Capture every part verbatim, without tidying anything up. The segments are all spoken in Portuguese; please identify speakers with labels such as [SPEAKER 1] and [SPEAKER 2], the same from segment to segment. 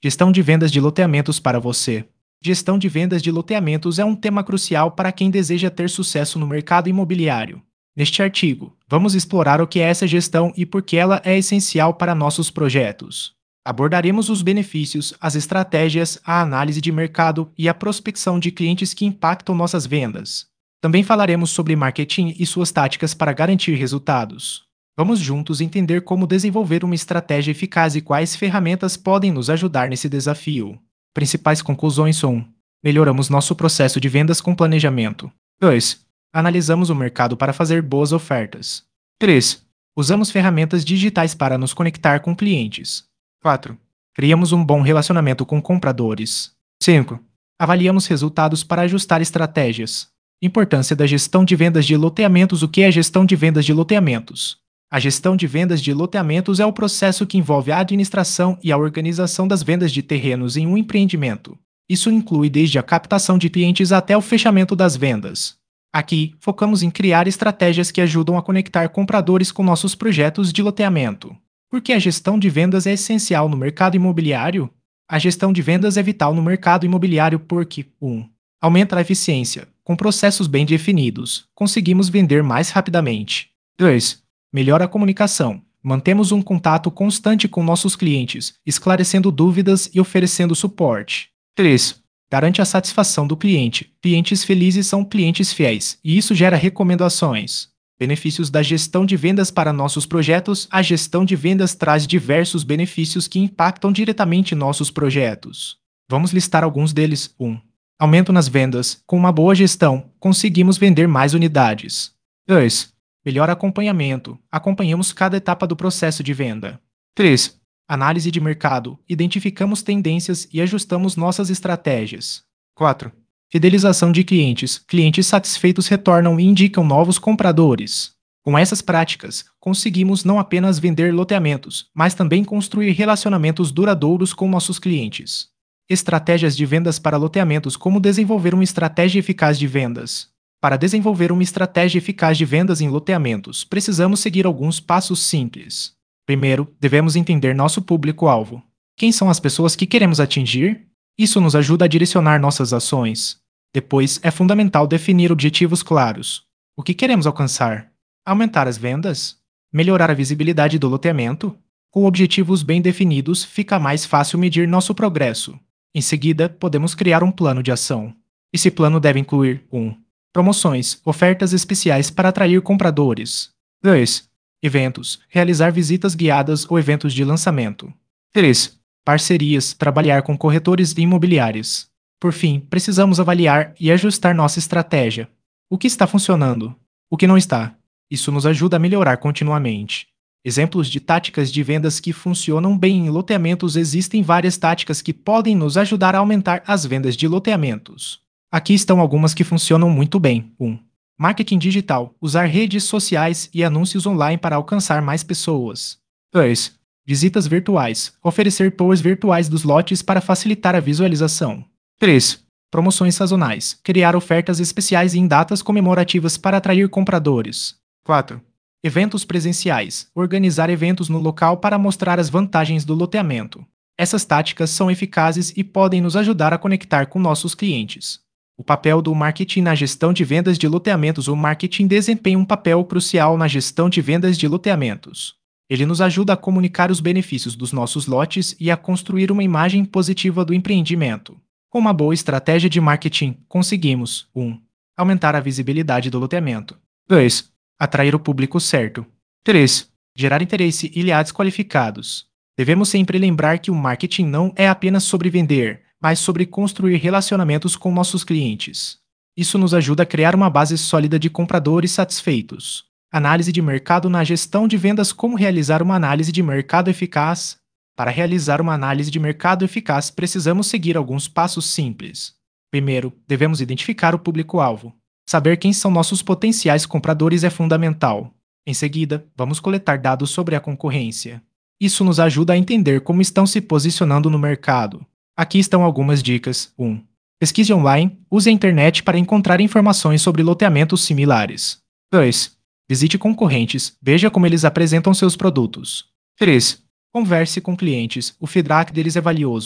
[SPEAKER 1] Gestão de vendas de loteamentos para você. Gestão de vendas de loteamentos é um tema crucial para quem deseja ter sucesso no mercado imobiliário. Neste artigo, vamos explorar o que é essa gestão e por que ela é essencial para nossos projetos. Abordaremos os benefícios, as estratégias, a análise de mercado e a prospecção de clientes que impactam nossas vendas. Também falaremos sobre marketing e suas táticas para garantir resultados. Vamos juntos entender como desenvolver uma estratégia eficaz e quais ferramentas podem nos ajudar nesse desafio. Principais conclusões são: melhoramos nosso processo de vendas com planejamento. dois. Analisamos o mercado para fazer boas ofertas. três. Usamos ferramentas digitais para nos conectar com clientes. quatro. Criamos um bom relacionamento com compradores. cinco. Avaliamos resultados para ajustar estratégias. Importância da gestão de vendas de loteamentos. O que é gestão de vendas de loteamentos? A gestão de vendas de loteamentos é o processo que envolve a administração e a organização das vendas de terrenos em um empreendimento. Isso inclui desde a captação de clientes até o fechamento das vendas. Aqui, focamos em criar estratégias que ajudam a conectar compradores com nossos projetos de loteamento. Por que a gestão de vendas é essencial no mercado imobiliário? A gestão de vendas é vital no mercado imobiliário porque um. Aumenta a eficiência. Com processos bem definidos, conseguimos vender mais rapidamente. dois. Melhora a comunicação. Mantemos um contato constante com nossos clientes, esclarecendo dúvidas e oferecendo suporte. três. Garante a satisfação do cliente. Clientes felizes são clientes fiéis, e isso gera recomendações. Benefícios da gestão de vendas para nossos projetos. A gestão de vendas traz diversos benefícios que impactam diretamente nossos projetos. Vamos listar alguns deles. um. Aumento nas vendas. Com uma boa gestão, conseguimos vender mais unidades. dois. Melhor acompanhamento. Acompanhamos cada etapa do processo de venda. três. Análise de mercado. Identificamos tendências e ajustamos nossas estratégias. quatro. Fidelização de clientes. Clientes satisfeitos retornam e indicam novos compradores. Com essas práticas, conseguimos não apenas vender loteamentos, mas também construir relacionamentos duradouros com nossos clientes. Estratégias de vendas para loteamentos. Como desenvolver uma estratégia eficaz de vendas? Para desenvolver uma estratégia eficaz de vendas em loteamentos, precisamos seguir alguns passos simples. Primeiro, devemos entender nosso público-alvo. Quem são as pessoas que queremos atingir? Isso nos ajuda a direcionar nossas ações. Depois, é fundamental definir objetivos claros. O que queremos alcançar? Aumentar as vendas? Melhorar a visibilidade do loteamento? Com objetivos bem definidos, fica mais fácil medir nosso progresso. Em seguida, podemos criar um plano de ação. Esse plano deve incluir um. Promoções, ofertas especiais para atrair compradores. dois. Eventos, realizar visitas guiadas ou eventos de lançamento. três. Parcerias, trabalhar com corretores imobiliários. Por fim, precisamos avaliar e ajustar nossa estratégia. O que está funcionando? O que não está? Isso nos ajuda a melhorar continuamente. Exemplos de táticas de vendas que funcionam bem em loteamentos. Existem várias táticas que podem nos ajudar a aumentar as vendas de loteamentos. Aqui estão algumas que funcionam muito bem. um. Marketing digital. Usar redes sociais e anúncios online para alcançar mais pessoas. dois. Visitas virtuais. Oferecer tours virtuais dos lotes para facilitar a visualização. três. Promoções sazonais. Criar ofertas especiais em datas comemorativas para atrair compradores. quatro. Eventos presenciais. Organizar eventos no local para mostrar as vantagens do loteamento. Essas táticas são eficazes e podem nos ajudar a conectar com nossos clientes. O papel do marketing na gestão de vendas de loteamentos. O marketing desempenha um papel crucial na gestão de vendas de loteamentos. Ele nos ajuda a comunicar os benefícios dos nossos lotes e a construir uma imagem positiva do empreendimento. Com uma boa estratégia de marketing, conseguimos um. Aumentar a visibilidade do loteamento. dois. Atrair o público certo. três. Gerar interesse e leads qualificados. Devemos sempre lembrar que o marketing não é apenas sobre vender, mas sobre construir relacionamentos com nossos clientes. Isso nos ajuda a criar uma base sólida de compradores satisfeitos. Análise de mercado na gestão de vendas. Como realizar uma análise de mercado eficaz? Para realizar uma análise de mercado eficaz, precisamos seguir alguns passos simples. Primeiro, devemos identificar o público-alvo. Saber quem são nossos potenciais compradores é fundamental. Em seguida, vamos coletar dados sobre a concorrência. Isso nos ajuda a entender como estão se posicionando no mercado. Aqui estão algumas dicas. um. Pesquise online. Use a internet para encontrar informações sobre loteamentos similares. dois. Visite concorrentes. Veja como eles apresentam seus produtos. três. Converse com clientes. O feedback deles é valioso.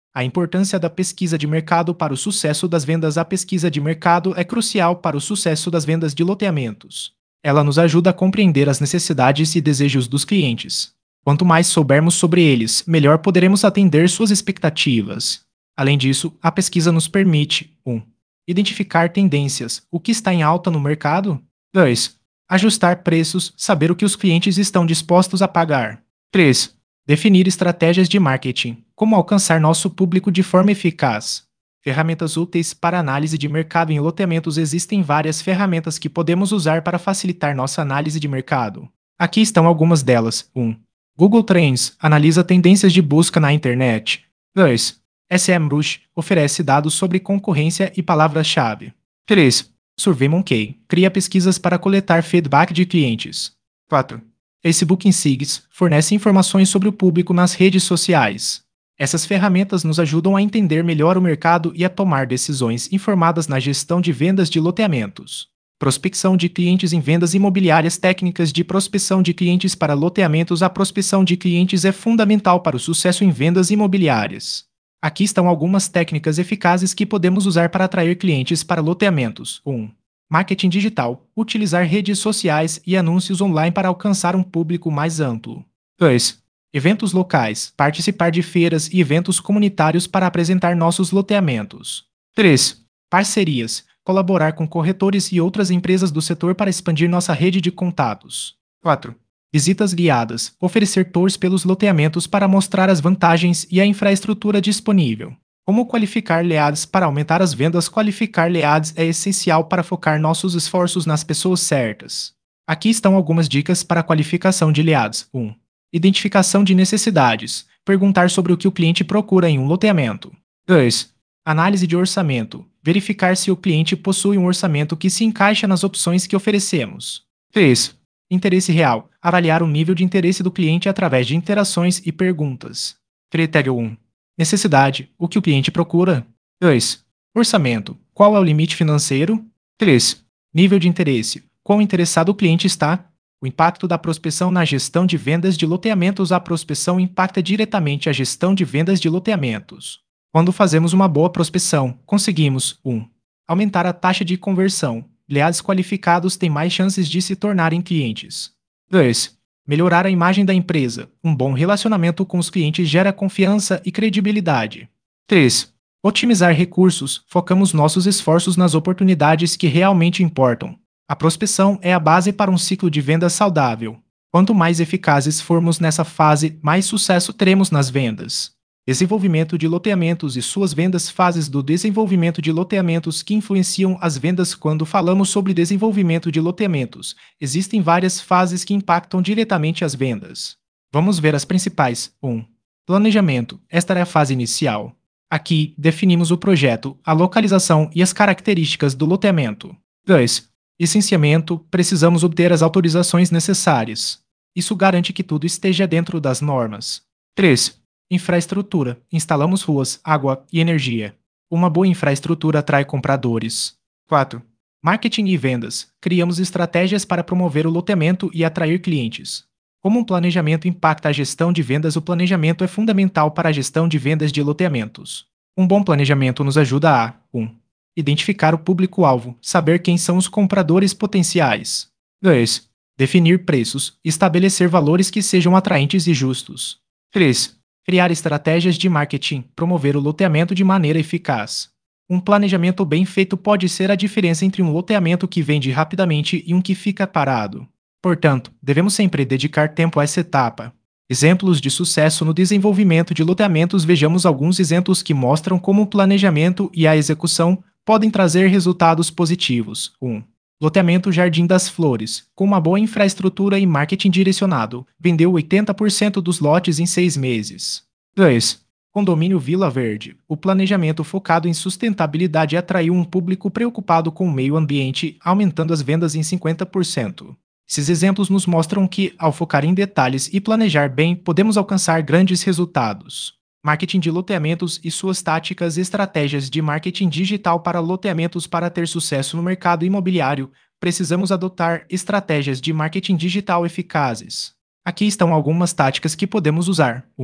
[SPEAKER 1] A importância da pesquisa de mercado para o sucesso das vendas. A pesquisa de mercado é crucial para o sucesso das vendas de loteamentos. Ela nos ajuda a compreender as necessidades e desejos dos clientes. Quanto mais soubermos sobre eles, melhor poderemos atender suas expectativas. Além disso, a pesquisa nos permite um Identificar tendências, o que está em alta no mercado. dois Ajustar preços, saber o que os clientes estão dispostos a pagar. três Definir estratégias de marketing, como alcançar nosso público de forma eficaz. Ferramentas úteis para análise de mercado. Em loteamentos existem várias ferramentas que podemos usar para facilitar nossa análise de mercado. Aqui estão algumas delas. um Google Trends analisa tendências de busca na internet. dois SEMrush oferece dados sobre concorrência e palavras-chave. três SurveyMonkey cria pesquisas para coletar feedback de clientes. quatro Facebook Insights fornece informações sobre o público nas redes sociais. Essas ferramentas nos ajudam a entender melhor o mercado e a tomar decisões informadas na gestão de vendas de loteamentos. Prospecção de clientes em vendas imobiliárias. Técnicas de prospecção de clientes para loteamentos. A prospecção de clientes é fundamental para o sucesso em vendas imobiliárias. Aqui estão algumas técnicas eficazes que podemos usar para atrair clientes para loteamentos. um Marketing digital. Utilizar redes sociais e anúncios online para alcançar um público mais amplo. dois Eventos locais. Participar de feiras e eventos comunitários para apresentar nossos loteamentos. três Parcerias. Colaborar com corretores e outras empresas do setor para expandir nossa rede de contatos. quatro Visitas guiadas. Oferecer tours pelos loteamentos para mostrar as vantagens e a infraestrutura disponível. Como qualificar leads para aumentar as vendas? Qualificar leads é essencial para focar nossos esforços nas pessoas certas. Aqui estão algumas dicas para a qualificação de leads. um Identificação de necessidades. Perguntar sobre o que o cliente procura em um loteamento. dois Análise de orçamento. Verificar se o cliente possui um orçamento que se encaixa nas opções que oferecemos. três Interesse real. Avaliar o nível de interesse do cliente através de interações e perguntas. Critério um Necessidade. O que o cliente procura. dois Orçamento. Qual é o limite financeiro? três Nível de interesse. Quão interessado o cliente está? O impacto da prospecção na gestão de vendas de loteamentos. A prospecção impacta diretamente a gestão de vendas de loteamentos. Quando fazemos uma boa prospecção, conseguimos um Aumentar a taxa de conversão. Leads qualificados têm mais chances de se tornarem clientes. dois Melhorar a imagem da empresa. Um bom relacionamento com os clientes gera confiança e credibilidade. três Otimizar recursos. Focamos nossos esforços nas oportunidades que realmente importam. A prospecção é a base para um ciclo de vendas saudável. Quanto mais eficazes formos nessa fase, mais sucesso teremos nas vendas. Desenvolvimento de loteamentos e suas vendas. Fases do desenvolvimento de loteamentos que influenciam as vendas. Quando falamos sobre desenvolvimento de loteamentos, existem várias fases que impactam diretamente as vendas. Vamos ver as principais. um Planejamento. Esta é a fase inicial. Aqui, definimos o projeto, a localização e as características do loteamento. dois Licenciamento. Precisamos obter as autorizações necessárias. Isso garante que tudo esteja dentro das normas. três Infraestrutura. Instalamos ruas, água e energia. Uma boa infraestrutura atrai compradores. quatro Marketing e vendas. Criamos estratégias para promover o loteamento e atrair clientes. Como um planejamento impacta a gestão de vendas? O planejamento é fundamental para a gestão de vendas de loteamentos. Um bom planejamento nos ajuda a um Identificar o público-alvo, saber quem são os compradores potenciais. dois Definir preços, estabelecer valores que sejam atraentes e justos. três Criar estratégias de marketing, promover o loteamento de maneira eficaz. Um planejamento bem feito pode ser a diferença entre um loteamento que vende rapidamente e um que fica parado. Portanto, devemos sempre dedicar tempo a essa etapa. Exemplos de sucesso no desenvolvimento de loteamentos. Vejamos alguns exemplos que mostram como o planejamento e a execução podem trazer resultados positivos. um Loteamento Jardim das Flores, com uma boa infraestrutura e marketing direcionado, vendeu oitenta por cento dos lotes em seis meses. dois Condomínio Vila Verde. O planejamento focado em sustentabilidade atraiu um público preocupado com o meio ambiente, aumentando as vendas em cinquenta por cento. Esses exemplos nos mostram que, ao focar em detalhes e planejar bem, podemos alcançar grandes resultados. Marketing de loteamentos e suas táticas e estratégias de marketing digital para loteamentos. Para ter sucesso no mercado imobiliário, precisamos adotar estratégias de marketing digital eficazes. Aqui estão algumas táticas que podemos usar. um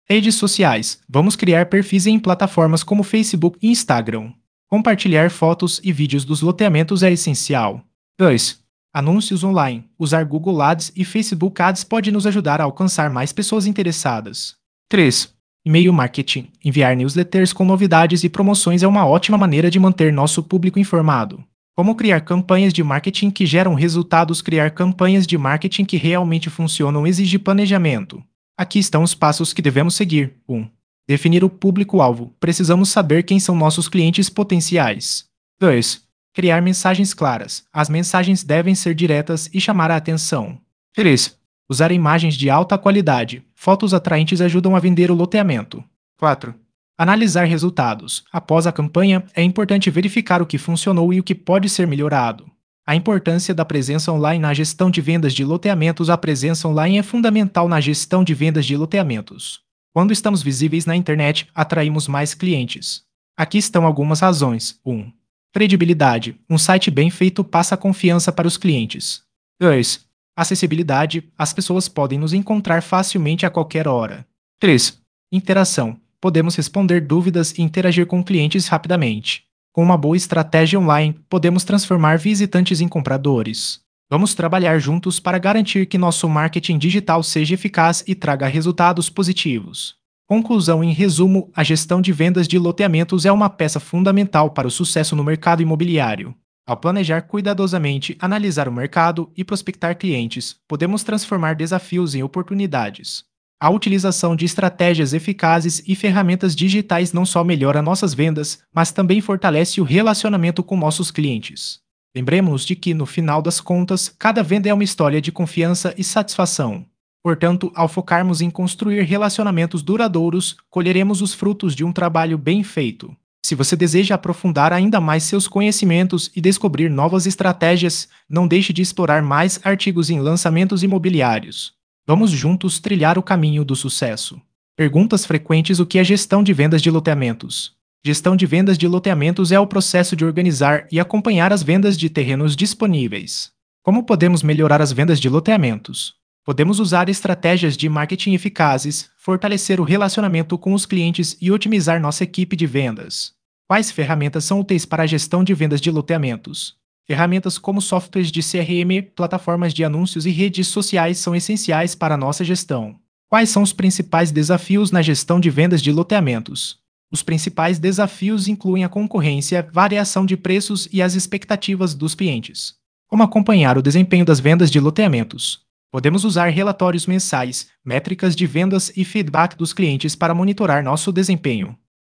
[SPEAKER 1] Redes sociais. Vamos criar perfis em plataformas como Facebook e Instagram. Compartilhar fotos e vídeos dos loteamentos é essencial. dois. Anúncios online. Usar Google Ads e Facebook Ads pode nos ajudar a alcançar mais pessoas interessadas. três. E-mail marketing. Enviar newsletters com novidades e promoções é uma ótima maneira de manter nosso público informado. Como criar campanhas de marketing que geram resultados? Criar campanhas de marketing que realmente funcionam exige planejamento. Aqui estão os passos que devemos seguir. um. Definir o público-alvo. Precisamos saber quem são nossos clientes potenciais. dois. Criar mensagens claras. As mensagens devem ser diretas e chamar a atenção. três. Usar imagens de alta qualidade. Fotos atraentes ajudam a vender o loteamento. quatro. Analisar resultados. Após a campanha, é importante verificar o que funcionou e o que pode ser melhorado. A importância da presença online na gestão de vendas de loteamentos. A presença online é fundamental na gestão de vendas de loteamentos. Quando estamos visíveis na internet, atraímos mais clientes. Aqui estão algumas razões. um. Credibilidade. Um site bem feito passa confiança para os clientes. dois. Acessibilidade. As pessoas podem nos encontrar facilmente a qualquer hora. três. Interação. Podemos responder dúvidas e interagir com clientes rapidamente. Com uma boa estratégia online, podemos transformar visitantes em compradores. Vamos trabalhar juntos para garantir que nosso marketing digital seja eficaz e traga resultados positivos. Conclusão. Em resumo, a gestão de vendas de loteamentos é uma peça fundamental para o sucesso no mercado imobiliário. Ao planejar cuidadosamente, analisar o mercado e prospectar clientes, podemos transformar desafios em oportunidades. A utilização de estratégias eficazes e ferramentas digitais não só melhora nossas vendas, mas também fortalece o relacionamento com nossos clientes. Lembremos-nos de que, no final das contas, cada venda é uma história de confiança e satisfação. Portanto, ao focarmos em construir relacionamentos duradouros, colheremos os frutos de um trabalho bem feito. Se você deseja aprofundar ainda mais seus conhecimentos e descobrir novas estratégias, não deixe de explorar mais artigos em lançamentos imobiliários. Vamos juntos trilhar o caminho do sucesso. Perguntas frequentes: o que é gestão de vendas de loteamentos? Gestão de vendas de loteamentos é o processo de organizar e acompanhar as vendas de terrenos disponíveis. Como podemos melhorar as vendas de loteamentos? Podemos usar estratégias de marketing eficazes, fortalecer o relacionamento com os clientes e otimizar nossa equipe de vendas. Quais ferramentas são úteis para a gestão de vendas de loteamentos? Ferramentas como softwares de C R M, plataformas de anúncios e redes sociais são essenciais para a nossa gestão. Quais são os principais desafios na gestão de vendas de loteamentos? Os principais desafios incluem a concorrência, variação de preços e as expectativas dos clientes. Como acompanhar o desempenho das vendas de loteamentos? Podemos usar relatórios mensais, métricas de vendas e feedback dos clientes para monitorar nosso desempenho.